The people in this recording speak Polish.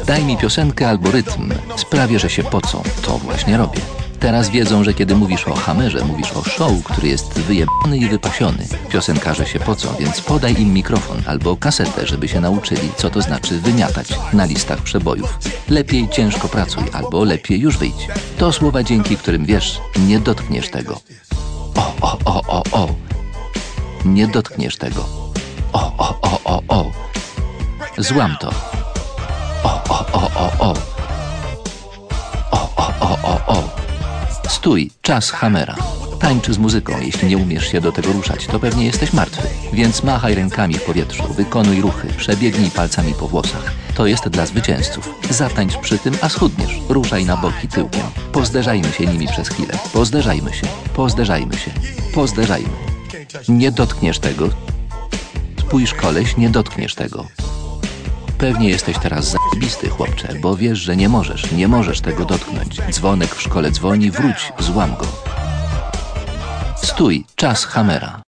Daj mi piosenkę albo rytm. Sprawię, że się pocą. To właśnie robię. Teraz wiedzą, że kiedy mówisz o Hammerze, mówisz o show, który jest wyjebany i wypasiony. Piosenkarze się pocą, więc podaj im mikrofon albo kasetę, żeby się nauczyli, co to znaczy wymiatać na listach przebojów. Lepiej ciężko pracuj, albo lepiej już wyjdź. To słowa, dzięki którym wiesz, nie dotkniesz tego. O. Nie dotkniesz tego. O. Złam to. O. Stój, czas Hammera. Tańcz z muzyką, jeśli nie umiesz się do tego ruszać, to pewnie jesteś martwy. Więc machaj rękami w powietrzu, wykonuj ruchy, przebiegnij palcami po włosach. To jest dla zwycięzców. Zatańcz przy tym, a schudniesz. Ruszaj na boki tyłkiem. Pozderzajmy się nimi przez chwilę. Pozderzajmy się. Nie dotkniesz tego. Spójrz, koleś, nie dotkniesz tego. Pewnie jesteś teraz zajebisty, chłopcze, bo wiesz, że nie możesz tego dotknąć. Dzwonek w szkole dzwoni, wróć, złam go. Stój, czas Hammera.